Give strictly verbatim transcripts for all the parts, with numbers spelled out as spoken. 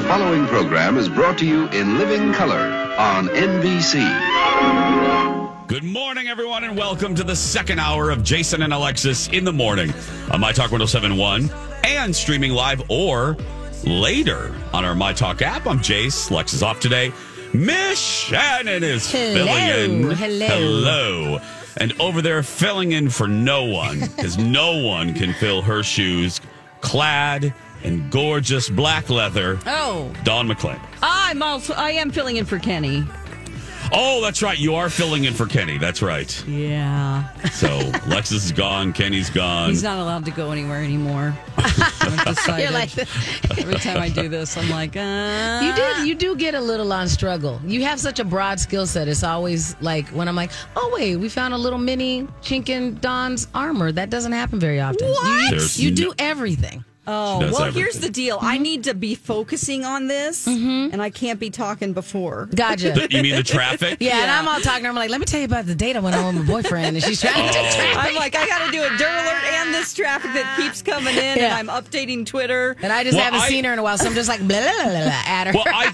following program is brought to you in living color on N B C. Good morning, everyone, and welcome to the second hour of Jason and Alexis in the morning on My Talk one oh seven point one and streaming live or later on our My Talk app. I'm Jace. Lex is off today. Miss Shannon is Hello. filling in. Hello. Hello. And over there, filling in for no one, because no one can fill her shoes, clad in gorgeous black leather. Oh, Dawn McClain. I'm also. I am filling in for Kenny. Oh, that's right. You are filling in for Kenny. That's right. Yeah. So Lexus is gone. Kenny's gone. He's not allowed to go anywhere anymore. I've decided. You're like, every time I do this, I'm like, uh. you do you do get a little on struggle. You have such a broad skill set. It's always like when I'm like, oh wait, we found a little mini chink in Dawn's armor. That doesn't happen very often. What? You, There's you no- do everything. Oh, She does well, everything. here's the deal. I need to be focusing on this, and I can't be talking before. Gotcha. You mean the traffic? Yeah, and Yeah. I'm all talking. I'm like, let me tell you about the date I went on with my boyfriend, and she's trying to take traffic. I'm like, I got to do a dirt alert and this traffic that keeps coming in, and Yeah. I'm updating Twitter. And I just Well, haven't I- seen her in a while, so I'm just like, blah, blah, blah, blah, at her. Well, I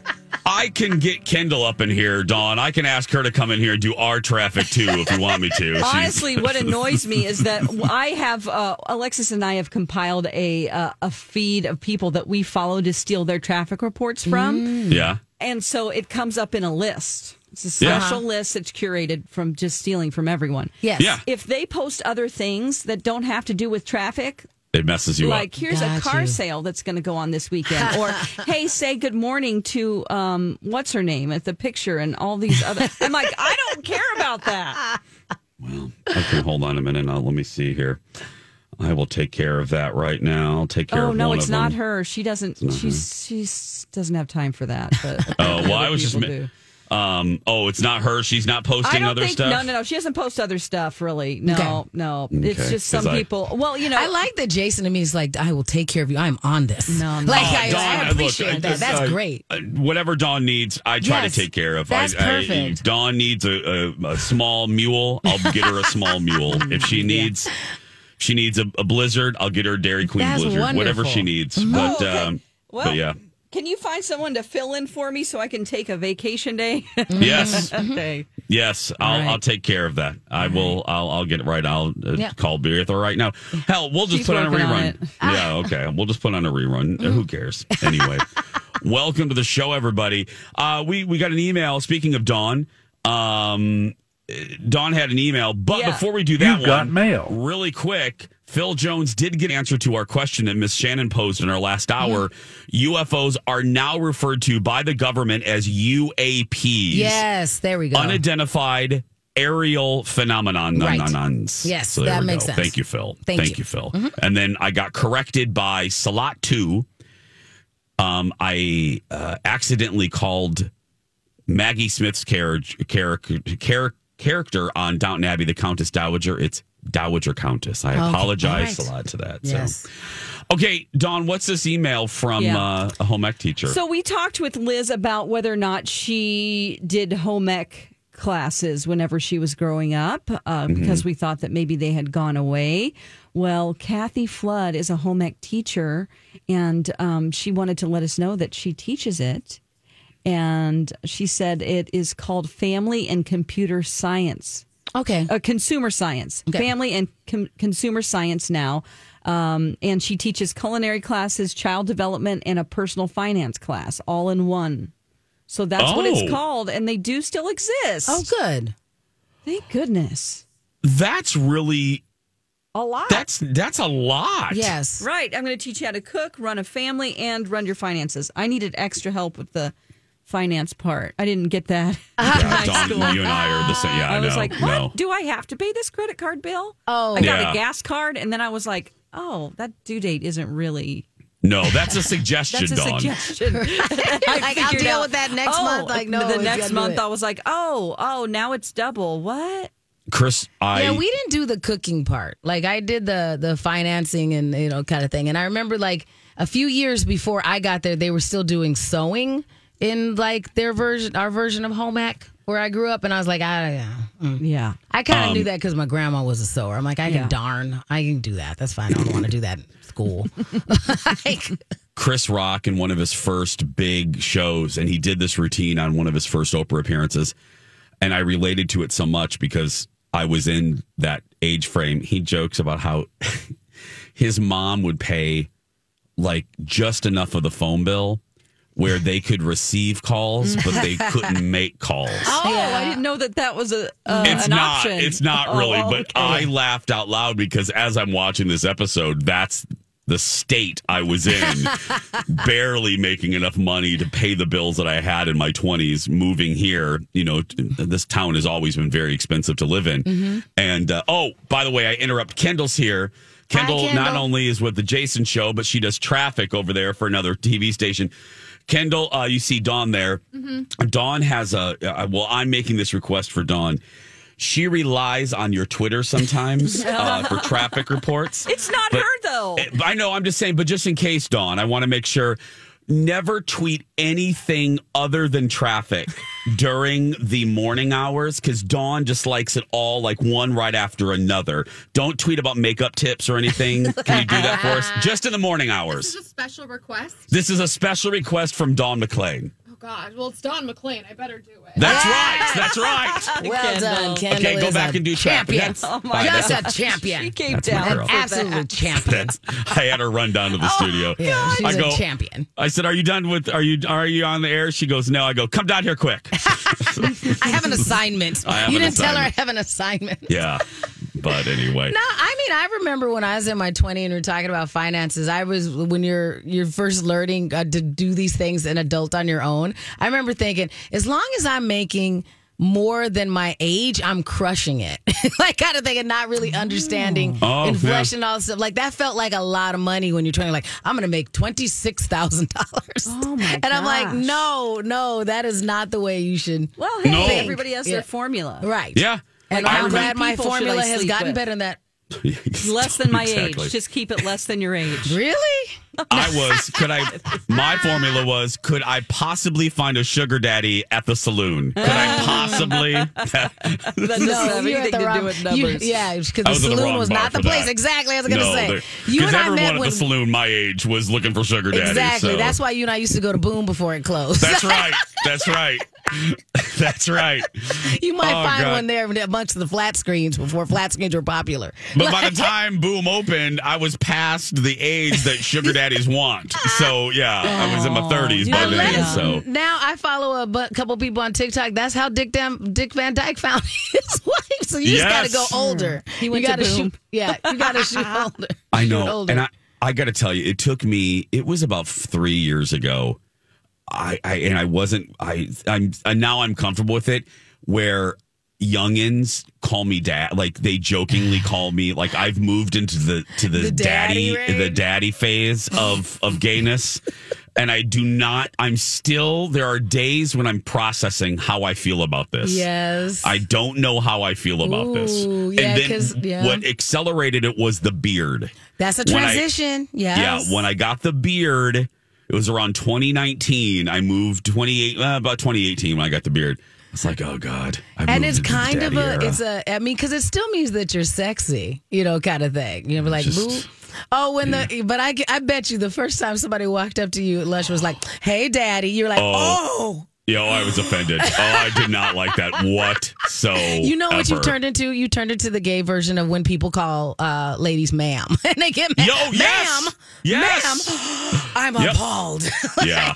I can get Kendall up in here, Dawn. I can ask her to come in here and do our traffic too if you want me to. She's- Honestly, what annoys me is that I have uh, Alexis and I have compiled a uh, a feed of people that we follow to steal their traffic reports from, Yeah. and so it comes up in a list. It's a Yeah. special list that's curated from just stealing from everyone. yes. Yeah. If they post other things that don't have to do with traffic, It messes you like up. here's a Got car you. sale that's going to go on this weekend, or hey, say good morning to um, what's her name at the picture, and all these other. I'm like, I don't care about that. Well, okay, hold on a minute. Now, let me see here. I will take care of that right now. I'll take care Oh of no, one it's of not them. her. She doesn't. She's she's doesn't have time for that. But Oh, well, I other was just. people Ma- do. um. Oh, it's not her. She's not I posting don't other think. stuff. No, no, no. She doesn't post other stuff. Really. No, Okay. no. It's Okay, just some 'cause I- people. Well, you know. I like that Jason to me is like, I will take care of you. I'm on this. No, no. Like, Uh, I, Dawn, I look, appreciate I that. just, That's uh, great. uh, Whatever Dawn needs, I try Yes, to take care of. that's I, I, perfect. if Dawn needs a, a, a small mule, I'll get her a small mule. If she needs, she needs a, a blizzard, I'll get her a Dairy Queen That's blizzard. Whatever wonderful. she needs. Oh, But, okay. um, well, but yeah, Can you find someone to fill in for me so I can take a vacation day? yes, Okay. yes, I'll right. I'll take care of that. I will. I'll I'll get it right. I'll uh, Yeah. call Beertha right now. Hell, we'll just She's put on a working on rerun. it. Yeah, okay. We'll just put on a rerun. Uh, Who cares? Anyway, welcome to the show, everybody. Uh, we we got an email. Speaking of Dawn, um, Dawn had an email, but Yeah. before we do that, You've got one, mail. really quick. Phil Jones did get an answer to our question that Miss Shannon posed in our last hour. U F Os are now referred to by the government as U A Ps. Yes, there we go. Unidentified aerial phenomenon. Right. Nonons. Yes, So there that we makes go. sense. Thank you, Phil. Thank you. you, Phil. And then I got corrected by Salat two. Um, I uh, accidentally called Maggie Smith's char- char- char- character on Downton Abbey, the Countess Dowager. It's Dowager Countess. I Okay. apologize All right. a lot to that. Yes. So. Okay, Dawn, what's this email from Yeah. uh, a home ec teacher? So we talked with Liz about whether or not she did home ec classes whenever she was growing up, uh, because we thought that maybe they had gone away. Well, Kathy Flood is a home ec teacher, and um, she wanted to let us know that she teaches it. And she said it is called Family and Computer Science. Okay. Uh, consumer science, Okay. family and com- consumer science now. Um, and she teaches culinary classes, child development, and a personal finance class all in one. So that's what Oh. it's called. And they do still exist. Oh, good. Thank goodness. that's really A lot. that's that's a lot. Yes. right. I'm going to teach you how to cook, run a family, and run your finances. I needed extra help with the finance part. I didn't get that. Yeah, in high Dawn, school. you and I are the same. Yeah, I was no, like, what? no. Do I have to pay this credit card bill? Oh. I got Yeah. a gas card, and then I was like, oh, that due date isn't really. No, that's a suggestion, That's a Dawn. suggestion. I Like, I'll figured deal out, with that next oh, month. Like, no, the it's next gotta do month it. I was like, oh, oh, now it's double. What? Chris, I Yeah, we didn't do the cooking part. Like I did the the financing and you know kind of thing. And I remember like a few years before I got there, they were still doing sewing in like their version, our version of home ec where I grew up. And I was like, I, mm. Yeah. I kind of Um, knew that because my grandma was a sewer. I'm like, I can Yeah. darn, I can do that. That's fine. I don't want to do that in school. Like Chris Rock in one of his first big shows, and he did this routine on one of his first Oprah appearances. And I related to it so much because I was in that age frame. He jokes about how his mom would pay like just enough of the phone bill where they could receive calls, but they couldn't make calls. Oh, I didn't know that that was a uh, it's an not, option. It's not really, oh, but okay. I laughed out loud because as I'm watching this episode, that's the state I was in, barely making enough money to pay the bills that I had in my twenties. Moving here, you know, this town has always been very expensive to live in. Mm-hmm. And uh, oh, by the way, I interrupt. Kendall's here. Kendall, Hi, Kendall not only is with the Jason Show, but she does traffic over there for another T V station. Kendall, uh, you see Dawn there. Mm-hmm. Dawn has a, uh, well, I'm making this request for Dawn. She relies on your Twitter sometimes uh, for traffic reports. It's not but, her, though. I know, I'm just saying, but just in case, Dawn, I want to make sure, never tweet anything other than traffic during the morning hours, because Dawn just likes it all like one right after another. Don't tweet about makeup tips or anything. Can you do that for us? Just in the morning hours. This is a special request. This is a special request from Dawn McClain. Oh, God. Well, it's Don McClain. I better do it. That's right. That's right. Well Kendall. done, Kendall. Okay, go is back a and do champion. traffic. Oh, my Just God. a champion. She came That's my down. girl. for Absolute that. champion. That's, I had her run down to the studio. Yeah, she's I go, a champion. I said, "Are you done with? Are you are you on the air?" She goes, "No." I go, "Come down here quick." I have an assignment. I have you an didn't tell her I assignment. have an assignment. Yeah, but anyway. No, I mean, I remember when I was in my twenties and we were talking about finances. I was, when you're you're first learning uh, to do these things an adult on your own. I remember thinking, as long as I'm making more than my age, I'm crushing it. Like, kind of thinking, not really understanding Oh, inflation yeah. and all this stuff. Like, that felt like a lot of money when you're trying to, like, I'm going to make twenty-six thousand dollars. Oh, my And I'm like, gosh. no, no, that is not the way you should. Well, hey, No. everybody has Yeah. their formula. Right. Yeah. And Like, I'm how many glad my people should formula I has sleep gotten with? better than that. Less than my Exactly. age. Just keep it less than your age. Really? I was. Could I? My formula was: could I possibly find a sugar daddy at the saloon? Could I possibly? That doesn't have you're anything at the to wrong, do with you- numbers. yeah, because I the was in the saloon wrong was bar not the for place. that. Exactly, I was going to No, say. there- You 'cause and I everyone met at when the saloon my age was looking for sugar daddy. exactly. so- That's why you and I used to go to Boom before it closed. That's right. That's right. That's right. You might Oh, find God. one there amongst the flat screens before flat screens were popular. But by the time Boom opened, I was past the age that sugar daddies want. So yeah, I was in my thirties by you then. let So Now I follow a bu- couple people on TikTok. That's how Dick Dam- Dick Van Dyke found his wife. So you just got to Yes. go older. He went you to gotta Boom. shoot. Yeah, you got to shoot older. I Shoot know, older. and I I got to tell you, it took me. It was about three years ago. I, I and I wasn't. I I'm and now I'm comfortable with it. Where youngins call me dad, like they jokingly call me, like I've moved into the to the, The daddy daddy, ring? the daddy phase of of gayness. And I do not, I'm still, there are days when I'm processing how I feel about this. Yes. I don't know how I feel about this. Ooh, yeah, and 'cause- then yeah. what accelerated it was the beard. That's a When I- transition. yes. Yeah, when I got the beard, it was around twenty nineteen. I moved twenty-eight, uh, about twenty eighteen when I got the beard. It's like, oh God. I And moved it's into the kind of daddy a, era. it's a, I mean, because it still means that you're sexy, you know, kind of thing. You know, like, Just- boo. Oh, when the, but I, I bet you the first time somebody walked up to you at lunch was like, hey, daddy, you're like, oh. Yo, I was offended. Oh, I did not like that whatsoever. You know what you turned into? You turned into the gay version of when people call uh, ladies ma'am. And they get mad. Yo, ma'am, yes. Yes. ma'am, I'm Yep. appalled. Yeah.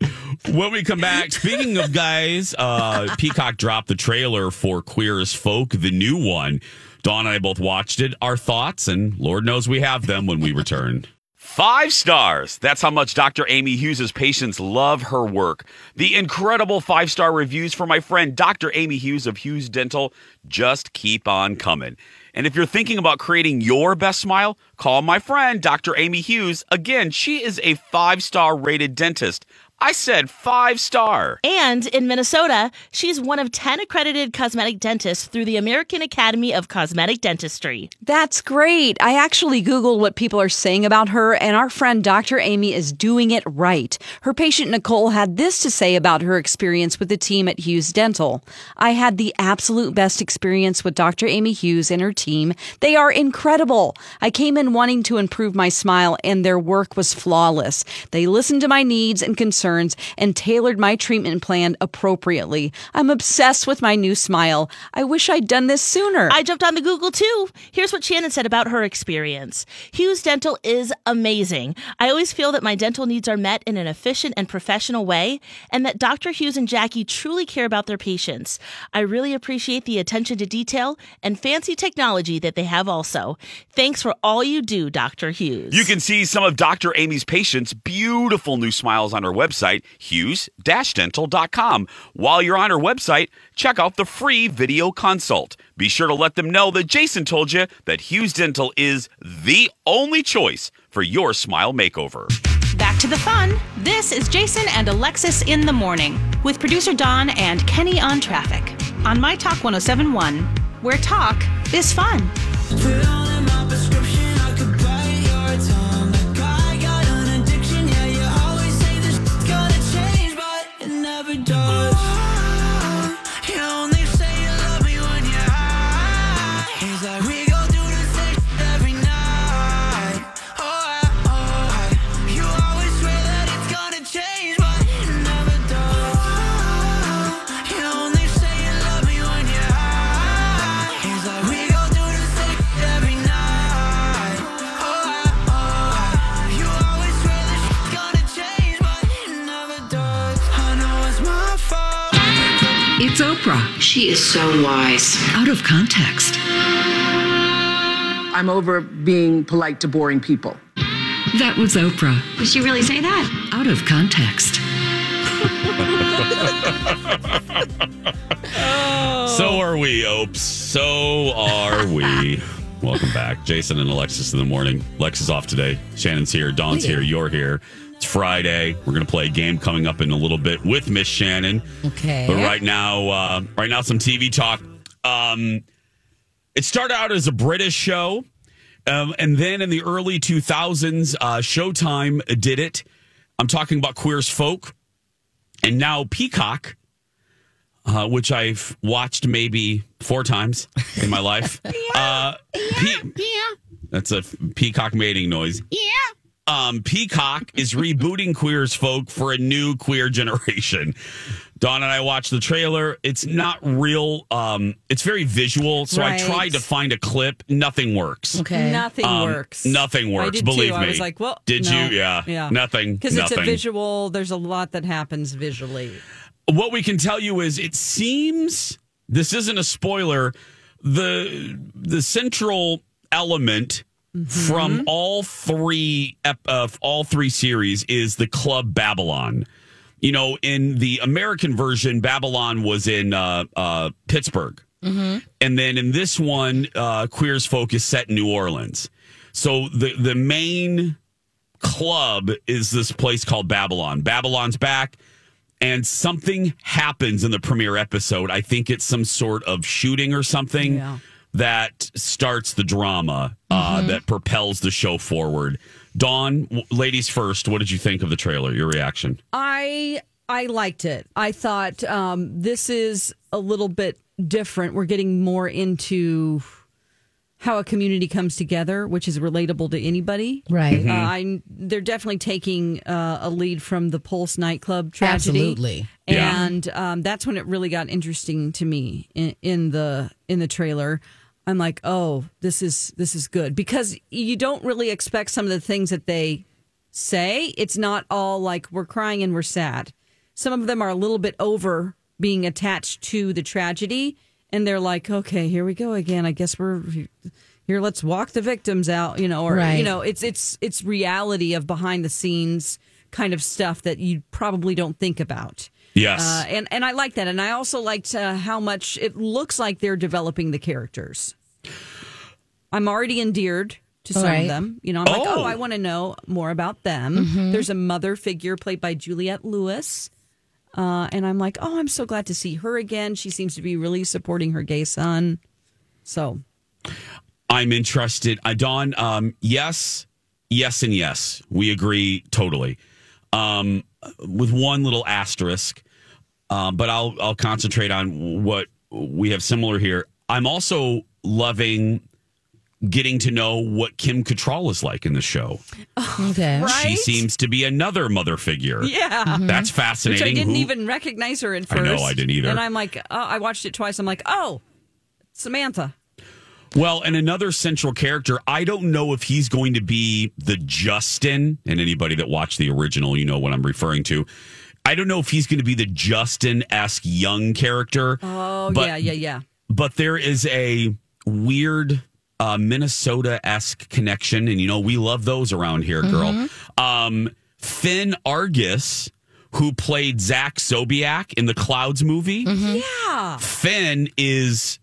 When we come back, speaking of guys, uh, Peacock dropped the trailer for Queer as Folk, the new one. Dawn and I both watched it. Our thoughts, and Lord knows we have them when we return. Five stars. That's how much Doctor Amy Hughes' patients love her work. The incredible five-star reviews for my friend Doctor Amy Hughes of Hughes Dental just keep on coming. And if you're thinking about creating your best smile, call my friend Doctor Amy Hughes. Again, she is a five-star rated dentist. I said five star. And in Minnesota, she's one of ten accredited cosmetic dentists through the American Academy of Cosmetic Dentistry. That's great. I actually Googled what people are saying about her, and our friend Doctor Amy is doing it right. Her patient Nicole had this to say about her experience with the team at Hughes Dental. I had the absolute best experience with Doctor Amy Hughes and her team. They are incredible. I came in wanting to improve my smile, and their work was flawless. They listened to my needs and concerns and tailored my treatment plan appropriately. I'm obsessed with my new smile. I wish I'd done this sooner. I jumped on the Google too. Here's what Shannon said about her experience. Hughes Dental is amazing. I always feel that my dental needs are met in an efficient and professional way, and that Doctor Hughes and Jackie truly care about their patients. I really appreciate the attention to detail and fancy technology that they have also. Thanks for all you do, Doctor Hughes. You can see some of Doctor Amy's patients' beautiful new smiles on her website, hughes dash dental dot com. While you're on her website, check out the free video consult. Be sure to let them know that Jason told you that Hughes Dental is the only choice for your smile makeover. Back to the fun. This is Jason and Alexis in the morning with producer Dawn and Kenny on traffic on My Talk one oh seven point one, where talk is fun. It's Oprah. She is so wise. Out of context. I'm over being polite to boring people. That was Oprah. Did she really say that? Out of context. So are we, Opes. So are we. Welcome back. Jason and Alexis in the morning. Lex is off today. Shannon's here. Dawn's here. You're here. It's Friday. We're going to play a game coming up in a little bit with Miss Shannon. Okay. But right now, uh, right now, some T V talk. Um, it started out as a British show. Um, and then in the early two thousands, uh, Showtime did it. I'm talking about Queer as Folk. And now Peacock, uh, which I've watched maybe four times in my life. yeah, uh, yeah, Pe- yeah. That's a peacock mating noise. Yeah. Um, Peacock is rebooting Queer as Folk for a new queer generation. Dawn and I watched the trailer. It's not real. Um, it's very visual. So right. I tried to find a clip. Nothing works. Okay. Nothing um, works. Nothing works. I did Believe too. me. I was like, well, did no. you? Yeah. Yeah. Nothing. Because it's a nothing. visual. There's a lot that happens visually. What we can tell you is it seems, this isn't a spoiler, the the central element mm-hmm. from all three uh, all three series is the Club Babylon. You know, in the American version, Babylon was in uh, uh, Pittsburgh. Mm-hmm. And then in this one, uh, Queer as Folk is set in New Orleans. So the, the main club is this place called Babylon. Babylon's back. And something happens in the premiere episode. I think it's some sort of shooting or something yeah. that starts the drama uh, mm-hmm. that propels the show forward. Dawn, w- ladies first, what did you think of the trailer? Your reaction? I I liked it. I thought um, this is a little bit different. We're getting more into how a community comes together, which is relatable to anybody. Right. Uh, I, they're definitely taking uh, a lead from the Pulse nightclub tragedy. Absolutely. And yeah. um, that's when it really got interesting to me in, in the in the trailer. I'm like, oh, this is this is good. Because you don't really expect some of the things that they say. It's not all like we're crying and we're sad. Some of them are a little bit over being attached to the tragedy. And they're like, okay, here we go again. I guess we're here. Let's walk the victims out, you know, or, right. you know, it's it's it's reality of behind the scenes kind of stuff that you probably don't think about. Yes. Uh, and, and I like that. And I also liked uh, how much it looks like they're developing the characters. I'm already endeared to some Right. of them. You know, I'm like, Oh. oh, I want to know more about them. Mm-hmm. There's a mother figure played by Juliette Lewis. Uh, and I'm like, oh, I'm so glad to see her again. She seems to be really supporting her gay son. So I'm interested. Uh, Dawn, um, yes, yes, and yes. We agree totally. Um, with one little asterisk, uh, but I'll I'll concentrate on what we have similar here. I'm also loving getting to know what Kim Cattrall is like in the show. Okay. Right? She seems to be another mother figure. yeah. Mm-hmm. That's Which fascinating. I didn't Who- even recognize her at I first. know, I didn't either. And I'm like, oh, I watched it twice. I'm like, oh, Samantha. Well, and another central character, I don't know if he's going to be the Justin, and anybody that watched the original, you know what I'm referring to. I don't know if he's going to be the Justin-esque young character. Oh, but, yeah, yeah, yeah. But there is a weird uh, Minnesota-esque connection, and you know, we love those around here, girl. Mm-hmm. Um, Finn Argus, who played Zach Sobiak in the Clouds movie. Yeah. Finn is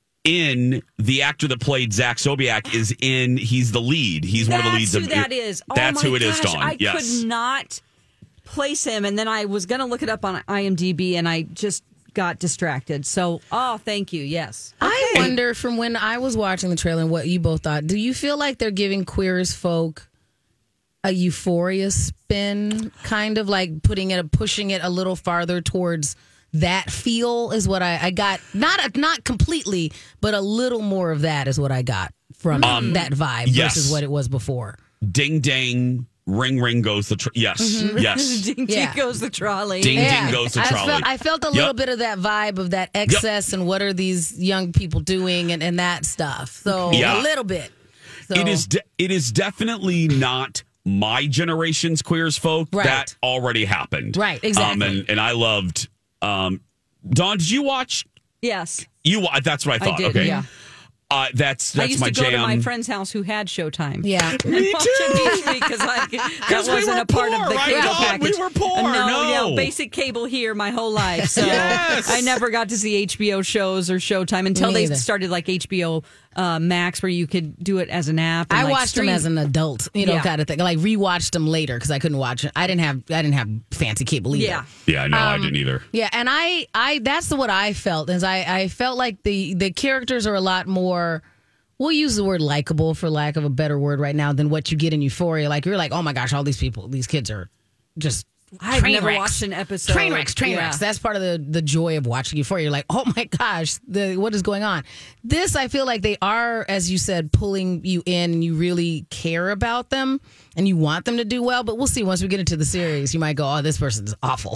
in the actor that played Zach Sobiak is in. He's the lead. He's one of the That's leads who of that is. Oh, That's my who it is, gosh, Dawn. I Yes. could not place him, and then I was going to look it up on IMDb, and I just got distracted. So, oh, thank you. Yes. I wonder from when I was watching the trailer and what you both thought. Do you feel like they're giving Queer as Folk a Euphoria spin, kind of like putting it, pushing it a little farther towards that feel? Is what I, I got. Not not completely, but a little more of that is what I got from Um, that vibe yes. versus what it was before. Ding dang, ring ring goes the tr- yes, yes. Ding, Yeah. ding goes the trolley. Ding Yeah. ding goes the I trolley. felt, I felt a Yep. little bit of that vibe of that excess and what are these young people doing and, and that stuff. So Yeah. a little bit. So, It is. De- it is definitely not my generation's Queer as Folk. Right. That already happened. Right, exactly. Um, and and I loved. Um, Dawn, did you watch? Yes. You. wa- That's what I I thought. did, okay. yeah. Uh, that's I that's used my to go jam. to my friend's house who had Showtime. Yeah. And Me watch too. it each week because that we wasn't were a part poor, of the right, cable Dawn? package. We were poor, Uh, no, no. yeah, basic cable here my whole life. So Yes. I never got to see H B O shows or Showtime until Me they either. started like H B O uh, Max, where you could do it as an app. And I like watched stream. them as an adult, you know, Yeah. kind of thing. Like rewatched them later because I couldn't watch it. I didn't have I didn't have fancy cable either. Yeah. Yeah. No, I Um, didn't either. Yeah, and I, I that's what I felt is I, I felt like the the characters are a lot more. We'll use the word likable for lack of a better word right now than what you get in Euphoria. Like you're like, oh my gosh, all these people, these kids are just. I've train never wrecks. watched an episode. Train wrecks, train Yeah. wrecks. That's part of the, the joy of watching Euphoria. You're like, oh my gosh, the what is going on? This, I feel like they are, as you said, pulling you in and you really care about them and you want them to do well. But we'll see once we get into the series. You might go, oh, this person's awful.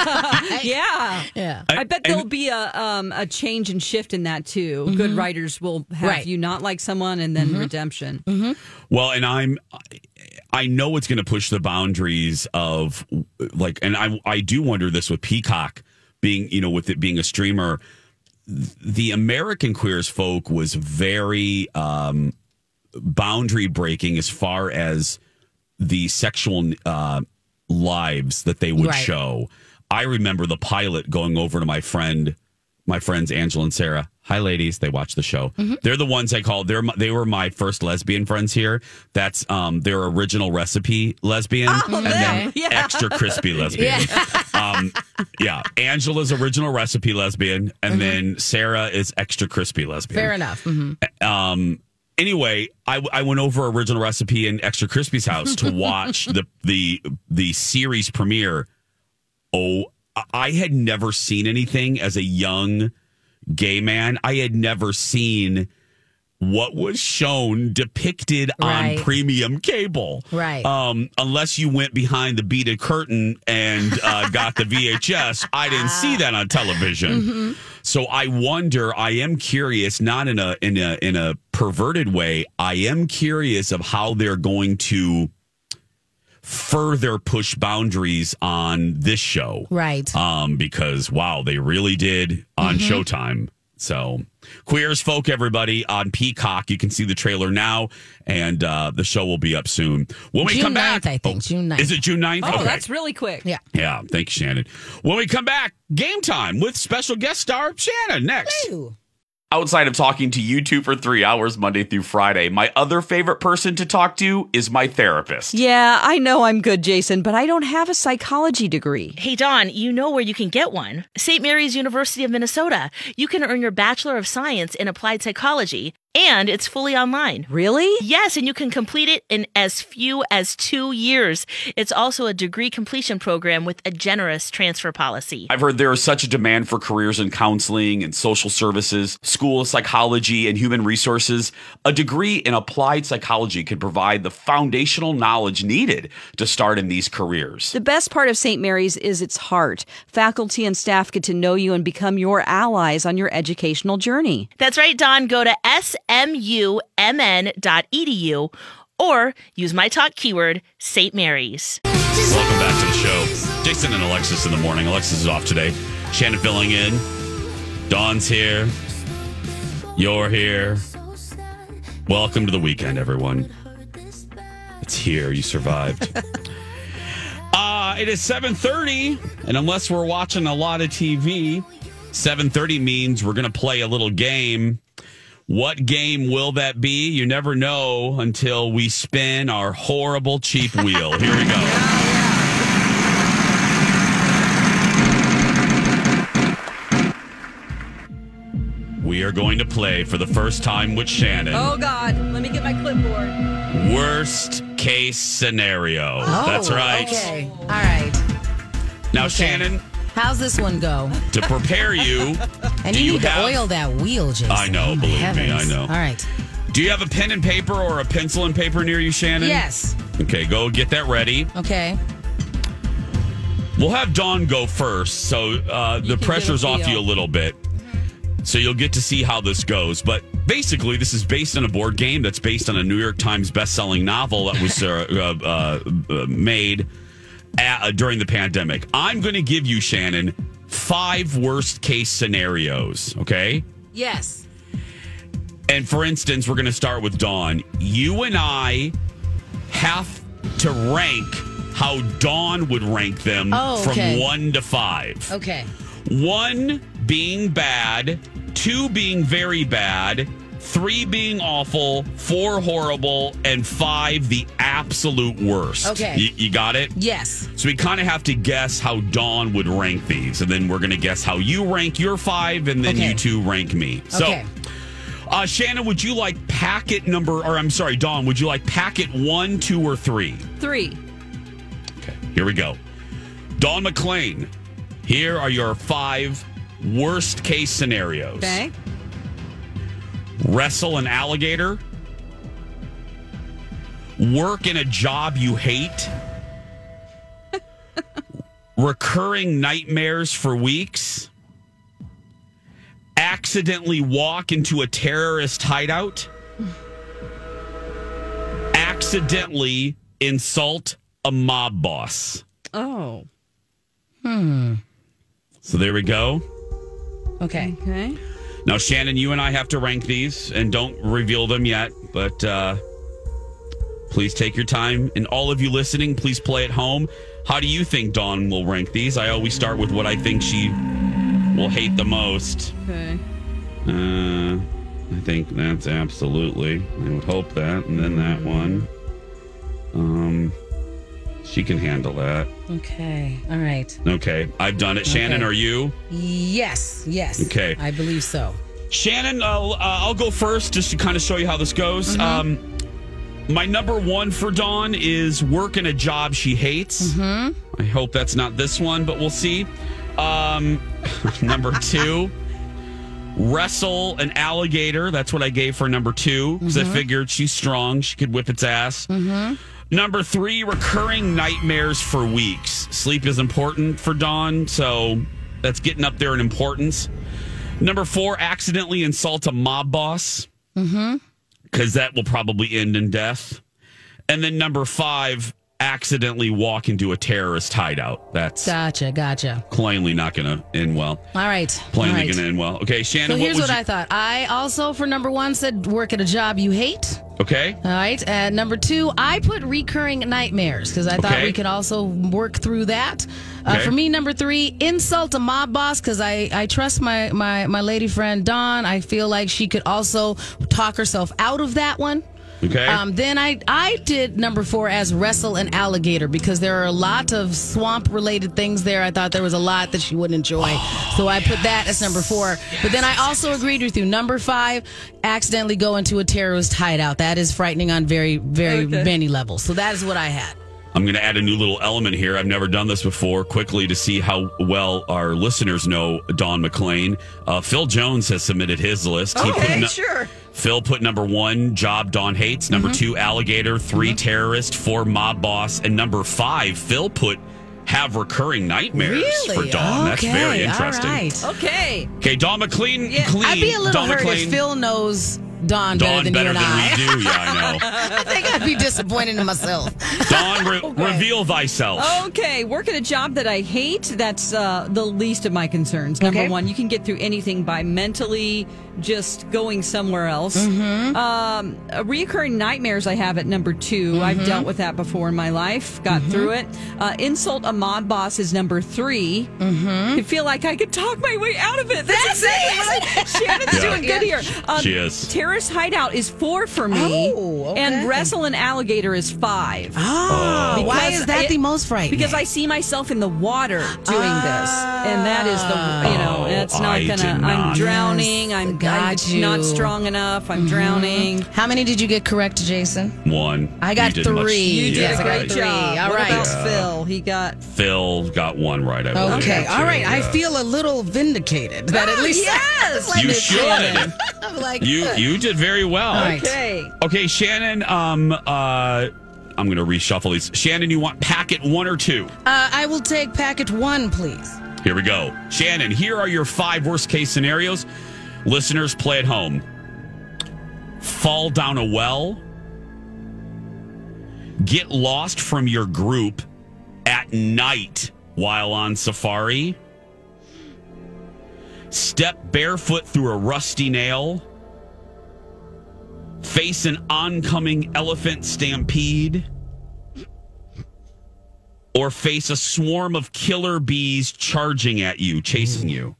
Yeah. Yeah. I bet there'll be a um, a change and shift in that too. Good writers will have Right. you not like someone and then redemption. Well, and I'm, I know it's going to push the boundaries of like, and I, I do wonder this with Peacock being, you know, with it being a streamer, the American Queer as Folk was very um, boundary breaking as far as the sexual uh, lives that they would Right. show. I remember the pilot going over to my friend, my friends Angela and Sarah. Hi, ladies. They watch the show. They're the ones I called. They're my, they were my first lesbian friends here. That's um, their original recipe lesbian, and then yeah. extra crispy lesbian. um, yeah, Angela's original recipe lesbian, and then Sarah is extra crispy lesbian. Fair enough. Mhm. Um. Anyway, I, I went over original recipe in Extra Crispy's house to watch the the the series premiere. Oh, I had never seen anything as a young gay man. I had never seen what was shown depicted Right. on premium cable. Right. Um, unless you went behind the beaded curtain and uh, got the V H S, I didn't see that on television. So I wonder. I am curious, not in a in a in a perverted way. I am curious of how they're going to further push boundaries on this show. Right. Um, because wow, they really did on Showtime. So, Queer as Folk, everybody, on Peacock. You can see the trailer now, and uh, the show will be up soon. When we June come back, ninth, I think. June ninth. is it June ninth? Oh, Okay. that's really quick. Yeah. Yeah, thank you, Shannon. When we come back, game time with special guest star Shannon next. Ooh. Outside of talking to you two for three hours Monday through Friday, my other favorite person to talk to is my therapist. Yeah, I know I'm good, Jason, but I don't have a psychology degree. Hey, Dawn, you know where you can get one. Saint Mary's University of Minnesota. You can earn your Bachelor of Science in Applied Psychology, and it's fully online. Really? Yes, and you can complete it in as few as two years. It's also a degree completion program with a generous transfer policy. I've heard there is such a demand for careers in counseling and social services, school psychology, and human resources. A degree in applied psychology could provide the foundational knowledge needed to start in these careers. The best part of Saint Mary's is its heart. Faculty and staff get to know you and become your allies on your educational journey. That's right, Dawn. Go to S M U M N dot E D U or use my talk keyword, Saint Mary's. Welcome back to the show. Jason and Alexis in the morning. Alexis is off today. Shannon filling in. Dawn's here. You're here. Welcome to the weekend, everyone. It's here. You survived. uh, it is seven thirty, and unless we're watching a lot of T V, seven thirty means we're going to play a little game. What game will that be? You never know until we spin our horrible cheap wheel. Here we go. We are going to play for the first time with Shannon. Oh, God. Let me get my clipboard. Worst case scenario. Oh, That's right. Okay. All right. Now, Okay. Shannon, How's this one go? to prepare you, And do you you need have... to oil that wheel, Jason. I know, Oh, my believe me, heavens. I know. All right. Do you have a pen and paper or a pencil and paper near you, Shannon? Yes. Okay, go get that ready. Okay. We'll have Dawn go first, so uh, the can pressure's get a off feel. you a little bit. So you'll get to see how this goes. But basically, this is based on a board game that's based on a New York Times best-selling novel that was uh, uh, uh, made at, uh, during the pandemic. I'm going to give you, Shannon, five worst-case scenarios, okay? Yes. And for instance, we're going to start with Dawn. You and I have to rank how Dawn would rank them Oh, okay. from one to five. Okay. One being bad, two being very bad, three being awful, four horrible, and five the absolute worst. Okay. You, you got it? Yes. So we kind of have to guess how Dawn would rank these, and then we're going to guess how you rank your five, and then Okay. you two rank me. So, Okay. uh, Shannon, would you like packet number, or I'm sorry, Dawn, would you like packet one, two, or three? Three. Okay, here we go. Dawn McClain, here are your five worst case scenarios. Okay. Wrestle an alligator. Work in a job you hate. Recurring nightmares for weeks. Accidentally walk into a terrorist hideout. Accidentally insult a mob boss. Oh. Hmm. So there we go. Okay. Okay. Now, Shannon, you and I have to rank these, and don't reveal them yet, but uh, please take your time. And all of you listening, please play at home. How do you think Dawn will rank these? I always start with what I think she will hate the most. Okay. Uh, I think that's absolutely. I would hope that. And then that one. Um, she can handle that. Okay. All right. Okay, I've done it. Shannon, Okay. are you? Yes. Yes. Okay. I believe so. Shannon, I'll, uh, I'll go first just to kind of show you how this goes. Um, my number one for Dawn is working a job she hates. Mm-hmm. I hope that's not this one, but we'll see. Um, number two, wrestle an alligator. That's what I gave for number two because I figured she's strong. She could whip its ass. Mm-hmm. Number three, recurring nightmares for weeks. Sleep is important for Dawn, so that's getting up there in importance. Number four, accidentally insult a mob boss. Mm-hmm. Because that will probably end in death. And then number five, accidentally walk into a terrorist hideout. That's Gotcha. Gotcha. plainly not going to end well. All right. Plainly All right. going to end well. Okay, Shannon, So here's what what, was I thought. I also, for number one, said work at a job you hate. you... Okay. All right. At number two, I put recurring nightmares because I thought Okay. we could also work through that. Uh, Okay. For me, number three, insult a mob boss because I, I trust my, my, my lady friend Dawn. I feel like she could also talk herself out of that one. Okay. Um, then I I did number four as wrestle an alligator because there are a lot of swamp related things there. I thought there was a lot that she wouldn't enjoy, Oh, so I put that as number four. But then I also agreed with you. Number five, accidentally go into a terrorist hideout. That is frightening on very very Okay. many levels. So that is what I had. I'm going to add a new little element here. I've never done this before. Quickly to see how well our listeners know Dawn McClain. Uh, Phil Jones has submitted his list. He Okay, put nu- sure. Phil put number one, job Dawn hates. Number Mm-hmm. two, alligator. Three, terrorist. Four, mob boss. And number five, Phil put have recurring nightmares Really? for Dawn. That's Okay, very all interesting. right. Okay. Okay, Dawn McClain. Yeah, clean. I'd be a little Dawn hurt McClain. if Phil knows Dawn, Dawn better than better you and than I. we do. Yeah, I know. I think I'd be disappointed in myself. Dawn, re- reveal thyself. Okay, work at a job that I hate. That's uh, the least of my concerns. Number Okay. one, you can get through anything by mentally just going somewhere else. Mm-hmm. Um, uh, reoccurring nightmares I have at number 2 Mm-hmm. I've dealt with that before in my life. Got through it. Uh, insult a mob boss is number three. Mm-hmm. I feel like I could talk my way out of it. That's, That's exactly it. what I, Shannon's Yeah. doing good here. Um, She is. Terrorist hideout is four for me. Oh, okay. And wrestle an alligator is five. Oh, why Because is that it- the most frightening? Because I see myself in the water doing this, and that is the you know, Oh, it's not I gonna. did I'm not. drowning. Yes, I'm, got I'm you. not strong enough. I'm drowning. How many did you get correct, Jason? One. I got You did much- three. You did Yes, a I got great three. job. All what right. about Yeah. Phil? He got. Phil got one right, I believe. Okay, all right. I Yeah. feel a little vindicated that at Oh, least yes! Letting You it should. slip. I'm like, You good. you did very well. All right. Okay. Okay, Shannon. Um. Uh. I'm going to reshuffle these. Shannon, you want packet one or two? Uh, I will take packet one, please. Here we go. Shannon, here are your five worst case scenarios. Listeners, play at home. Fall down a well. Get lost from your group at night while on safari. Step barefoot through a rusty nail. Face an oncoming elephant stampede. Or face a swarm of killer bees charging at you, chasing you.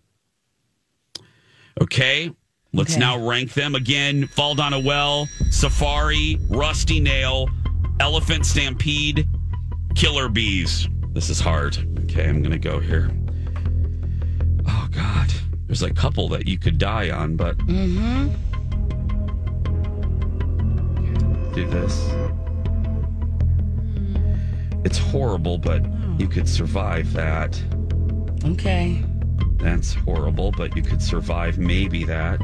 Okay, let's Okay. now rank them again. Fall down a well, safari, rusty nail, elephant stampede, killer bees. This is hard. Okay, I'm going to go here. Oh, God. There's a couple that you could die on, but... Mm-hmm. Do this. It's horrible, but you could survive that. Okay. That's horrible, but you could survive maybe that.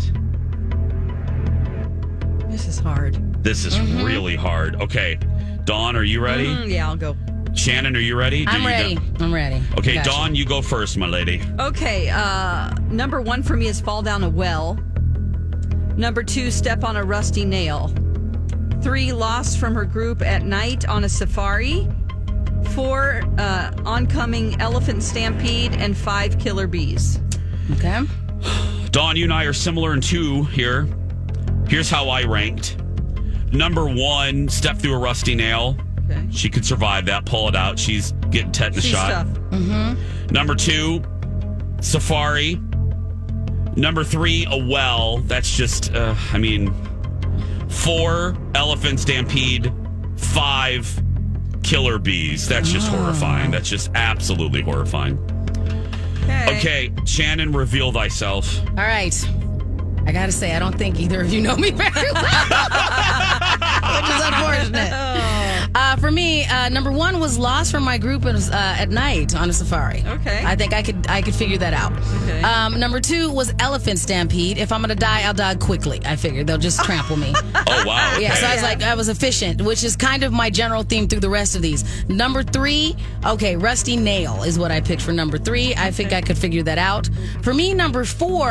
This is hard. This is Mm-hmm. really hard. Okay. Dawn, are you ready? Mm, yeah, I'll go. Shannon, are you ready? Do I'm you ready. know- I'm ready. Okay, Gotcha. Dawn, you go first, my lady. Okay. Uh, number one for me is fall down a well. Number two, step on a rusty nail. Three, lost from her group at night on a safari. Four, uh, oncoming elephant stampede. And five, killer bees. Okay. Dawn, you and I are similar in two here. Here's how I ranked. Number one, step through a rusty nail. Okay. She could survive that, pull it out. She's getting tetanus She's shot. tough. Mm-hmm. Number two, safari. Number three, a well. That's just, uh, I mean, four, elephant stampede. Five, killer bees. That's just horrifying. That's just absolutely horrifying. Okay. Okay, Shannon, reveal thyself. All right. I got to say, I don't think either of you know me very well, which is unfortunate. Uh, for me, uh, number one was lost from my group uh, at night on a safari. Okay. I think I could I could figure that out. Okay. Um, number two was elephant stampede. If I'm going to die, I'll die quickly. I figured they'll just trample me. Oh, wow. Okay. Yeah, so I was like, I was efficient, which is kind of my general theme through the rest of these. Number three, okay, rusty nail is what I picked for number three. I think I could figure that out. For me, number four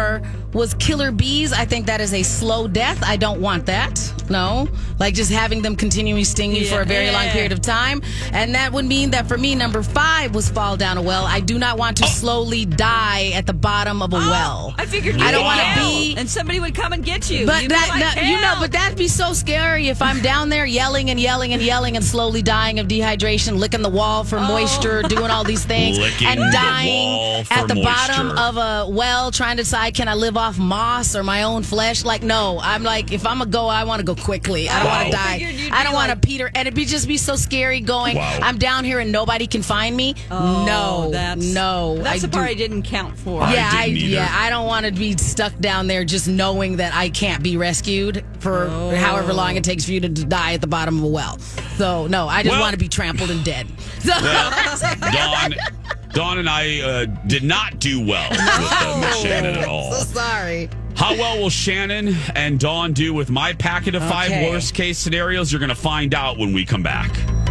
was killer bees. I think that is a slow death. I don't want that. No. Like just having them continually sting you for a very long period of time. And that would mean that for me, number five was fall down a well. I do not want to oh. slowly die at the bottom of a oh, well. I figured you I don't want to be. And somebody would come and get you. But You'd that, like, no, you know, but that'd be so scary if I'm down there yelling and yelling and yelling and slowly dying of dehydration, licking the wall for oh. moisture, doing all these things, licking and dying the at the moisture. bottom of a well, trying to decide can I live off moss or my own flesh? Like, no, I'm like, if I'm gonna go, I want to go quickly. I don't wow. want to die. I don't want to like... Peter, and it'd be just be so scary going. Wow. I'm down here and nobody can find me. Oh, no, that's no. That's I the part do. I didn't count for. Yeah, I, I didn't yeah, I don't want to be stuck down there just knowing that I can't be rescued for oh. however long it takes for you to die at the bottom of a well. So no, I just well, want to be trampled and dead. So, well, Dawn, Dawn and I uh, did not do well with uh, Miss Shannon at all. So sorry. How well will Shannon and Dawn do with my packet of five Okay. worst case scenarios? You're going to find out when we come back.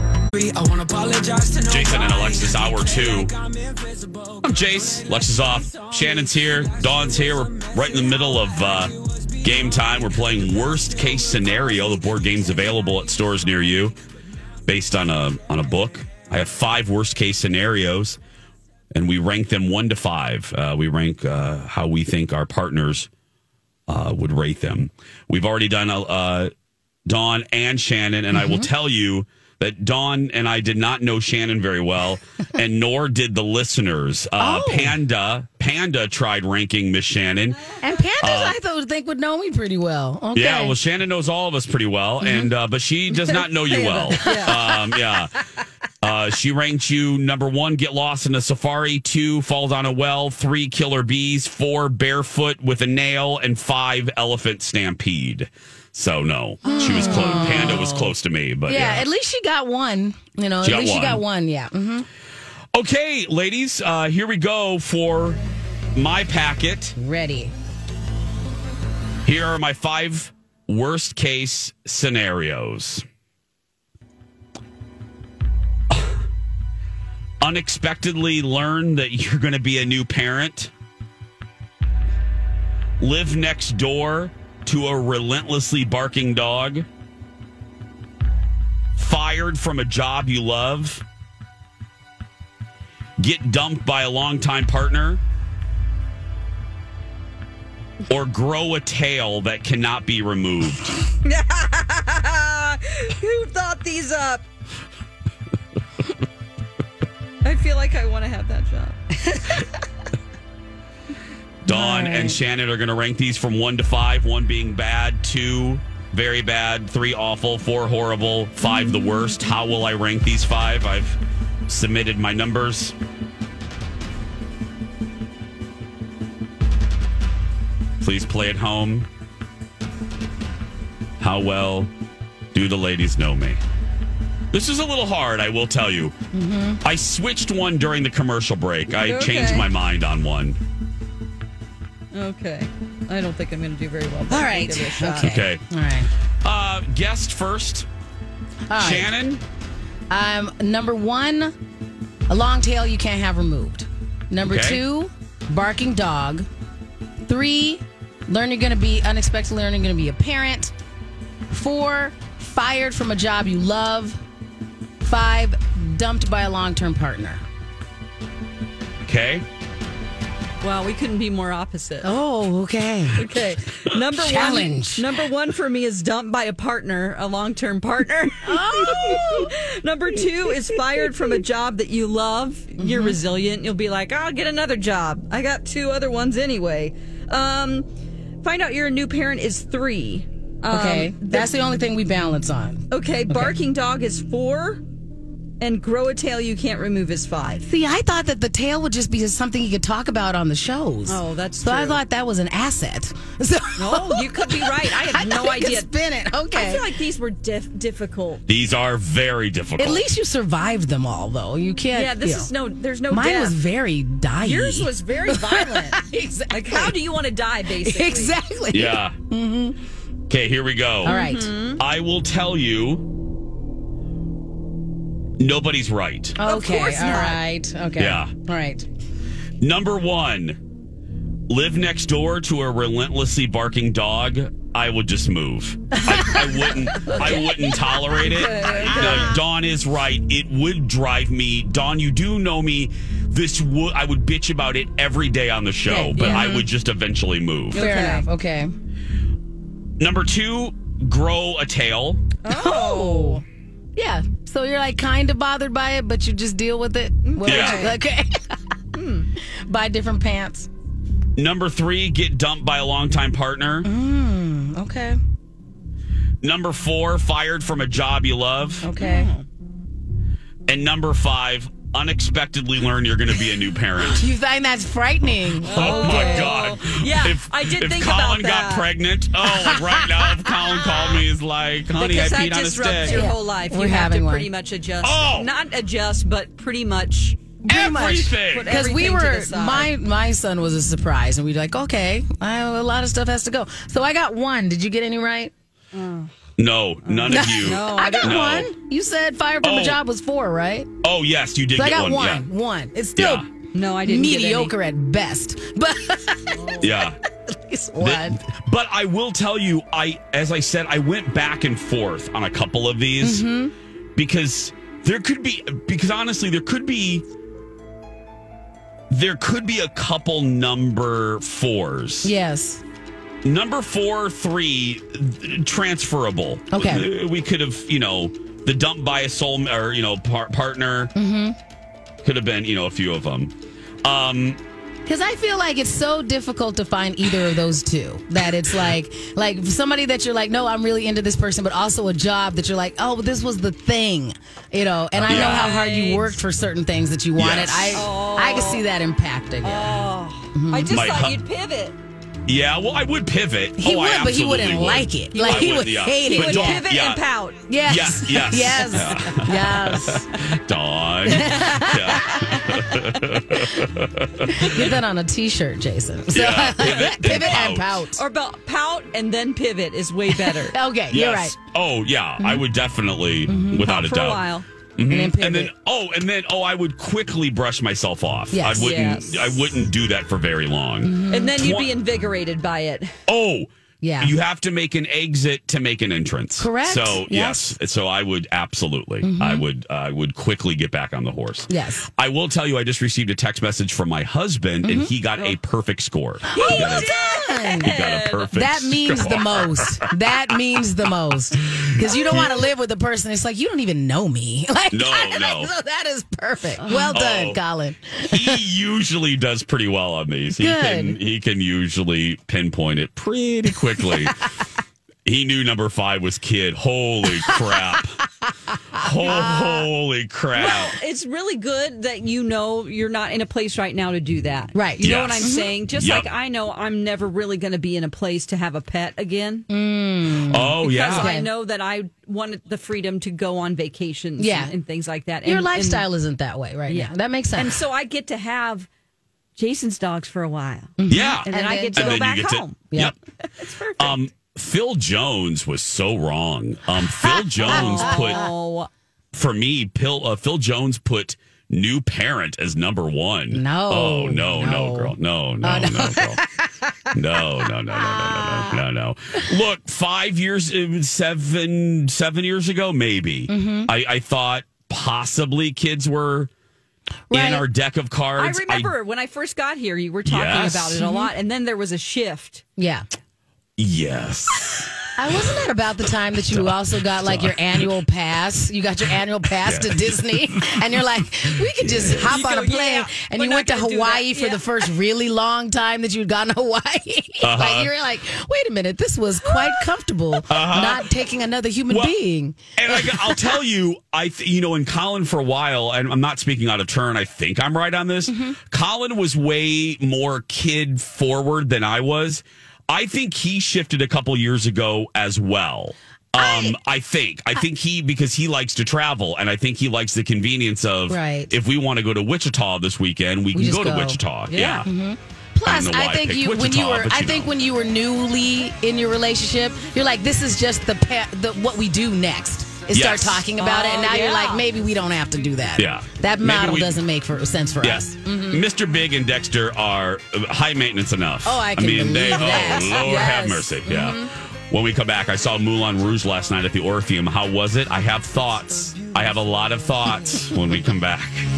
Jason and Alexis, hour two. I'm Jace. Lex is off. Shannon's here. Dawn's here. We're right in the middle of uh, game time. We're playing worst case scenario. The board game's available at stores near you, based on a on a book. I have five worst case scenarios, and we rank them one to five. Uh, we rank uh, how we think our partners uh, would rate them. We've already done uh, Dawn and Shannon, and mm-hmm. I will tell you that Dawn and I did not know Shannon very well, and nor did the listeners. Uh, oh. Panda Panda tried ranking Miss Shannon. And Pandas, Uh, I thought think would know me pretty well. Okay. Yeah, well, Shannon knows all of us pretty well, Mm-hmm. and uh, but she does not know you well. Yeah. Um, yeah. Uh, she ranked you number one, get lost in a safari, two, fall down a well, three, killer bees, four, barefoot with a nail, and five, elephant stampede. So no, she was close. Panda was close to me, but yeah, yeah. at least she got one. You know, She at got least she one. got one. Yeah. Mm-hmm. Okay, ladies, uh, here we go for my packet. Ready. Here are my five worst case scenarios. Unexpectedly learn that you're going to be a new parent. Live next door to a relentlessly barking dog. Fired from a job you love. Get dumped by a longtime partner. Or grow a tail that cannot be removed. Who thought these up? I feel like I want to have that job. Dawn right. and Shannon are going to rank these from one to five. One being bad, two very bad, three awful, four horrible, five the worst. How will I rank these five? I've submitted my numbers. Please play at home. How well do the ladies know me? This is a little hard, I will tell you. Mm-hmm. I switched one during the commercial break. I Okay. changed my mind on one. Okay. I don't think I'm going to do very well. but All I'll right. give it a shot. Okay. All right. Uh, guest first. All right. Shannon. Um, number one, a long tail you can't have removed. Number Okay. two, barking dog. Three, learn you're going to be unexpectedly learning you're going to be a parent. Four, fired from a job you love. Five, dumped by a long-term partner. Okay. Wow, we couldn't be more opposite. Oh, okay. Okay. Number Challenge. one. Number one for me is dumped by a partner, a long-term partner. Oh. Number two is fired from a job that you love. Mm-hmm. You're resilient. You'll be like, I'll get another job. I got two other ones anyway. Um, find out you're a new parent is three. Um, Okay. That's the only thing we balance on. Okay. Barking dog is four. And grow a tail you can't remove is five. See, I thought that the tail would just be something you could talk about on the shows. Oh, that's so true. I thought that was an asset. So, No, you could be right. I had I no thought you could idea. spin it. Okay. I feel like these were diff- difficult. These are very difficult. At least you survived them all, though. You can't. Yeah, this you is know. no. There's no. Mine death. was very dire. Yours was very violent. Exactly. Like, how do you want to die, basically? Exactly. Yeah. Mm-hmm. Okay, here we go. All right. Mm-hmm. I will tell you, nobody's right. Okay. course all not. right. Okay. Yeah. All right. Number one, live next door to a relentlessly barking dog, I would just move. I, I wouldn't. I wouldn't tolerate it. No, Dawn is right. It would drive me. Dawn, you do know me. This would. I would bitch about it every day on the show, Okay, but yeah. I would just eventually move. Fair enough. Okay. Number two, grow a tail. Oh. Yeah. So you're like kind of bothered by it, but you just deal with it. What Yeah. would you- Okay. Hmm. Buy different pants. Number three, get dumped by a longtime partner. Mm, okay. Number four, fired from a job you love. Okay. And number five, unexpectedly learn you're going to be a new parent. You find that's frightening. Oh my God! Yeah, if, I did if think Colin about got that. pregnant, oh, like right now, if Colin called me, he's like, "Honey, because I that peed on a disrupts stick." your whole life. We're you have having to one. pretty much adjust. Oh! Not adjust, but pretty much. Pretty much. Everything. Put Because we everything to were, the side. my my son was a surprise, and we were like, okay, I, a lot of stuff has to go. So I got one. Did you get any right? No, none of you. No, I got No. one. You said fire from Oh. a job was four, right? Oh yes, you did So I get got one. one. One. It's still Yeah. No, I didn't get any. mediocre at best, but Yeah. yeah. at least one. Th- But I will tell you, I as I said, I went back and forth on a couple of these Mm-hmm. because there could be because honestly, there could be there could be a couple number fours. Yes. Number four, three, transferable. Okay. We could have, you know, the dump by a soul or, you know, par- partner. Mm-hmm. Could have been, you know, a few of them. Um, Because I feel like it's so difficult to find either of those two. That it's like, like somebody that you're like, no, I'm really into this person, but also a job that you're like, oh, this was the thing, you know. And I know Yeah. how hard you worked for certain things that you wanted. Yes. I, Oh. I can see that impacting. it. Oh, I just My thought hu- you'd pivot. yeah, well, I would pivot. He oh, would, I but he absolutely wouldn't would. like it. He Like would, he would yeah. hate He it. But would don't- pivot yeah. and pout. Yes. Yes, yes. Yes. Yeah. Yes. Dawn. Yeah. Get that on a t-shirt, Jason. So, Yeah, pivot pivot, and and pout. pout. Or about pout and then pivot is way better. Okay, you're right. Yes. Oh, yeah. I would definitely, without a For doubt. a while. Mhm. And then pivot. And then, oh, and then, oh, I would quickly brush myself off. Yes. I wouldn't. Yes. I wouldn't do that for very long. And then you'd Twen- be invigorated by it. Oh, Yeah. You have to make an exit to make an entrance. Correct. So Yes. yes. So I would absolutely. I would. I would quickly get back on the horse. Yes. I will tell you. I just received a text message from my husband, and he got a perfect score. He Oh, got well a, done. he got a perfect. That means score. the most. That means the most. Because you don't want to live with a person. It's like, you don't even know me. Like, No, like, no. so that is perfect. Well done, Oh. Colin. He usually does pretty well on these. He Good. can he can usually pinpoint it pretty quickly. He knew number five was kid. Holy crap. Holy crap. Well, it's really good that you know you're not in a place right now to do that. Right. You know Yes. what I'm saying? Just Yep. like I know I'm never really going to be in a place to have a pet again. Oh, Because yeah. I know that I wanted the freedom to go on vacations Yeah. and, and things like that. Your And- lifestyle isn't that way right Yeah. now. That makes sense. And, and so I get to have Jason's dogs for a while. Yeah. And then And I then- get to And go then back you get to- home. Yep. It's perfect. Um, Phil Jones was so wrong. Um, Phil Jones put, oh, for me, Phil, uh, Phil Jones put new parent as number one. No. Oh, no, no, No. girl. No, no, no, girl. No, no, no, no, no, no, no, no, no. Look, five years, uh, seven, seven years ago, maybe. I, I thought possibly kids were Right. in our deck of I cards. remember when I first got here, you were talking Yes. about it a lot, and then there was a shift. yeah. Yes. I wasn't that about the time that you also got like your annual pass. You got your annual pass to Disney, and you're like, we could just hop You on go, a plane, yeah, and we're you not went to gonna do Hawaii that. for Yeah. the first really long time that you'd gone to Hawaii. Uh-huh. Like you were like, wait a minute, this was quite comfortable, not taking another human Well, being. And I, I'll tell you, I th- you know, in Colin for a while, and I'm not speaking out of turn. I think I'm right on this. Colin was way more kid forward than I was. I think he shifted a couple years ago as well. Um, I, I think. I think he, because he likes to travel, and I think he likes the convenience of, Right. if we want to go to Wichita this weekend, we, We can just go, to go. Wichita. Yeah. Yeah. Plus, know I, why I think picked you when Wichita, you were but I you think know. when you were newly in your relationship, you're like, this is just the pa- the what we do next. is Yes. start talking about it, and now Oh, you're yeah. like, maybe we don't have to do that. Yeah. That Maybe model we- doesn't make for, sense for Yeah. us. Mister Big and Dexter are high maintenance enough. Oh, I can mean, they, believe that. oh, Lord Yes. have mercy. Yeah. When we come back, I saw Moulin Rouge last night at the Orpheum. How was it? I have thoughts. I have a lot of thoughts when we come back.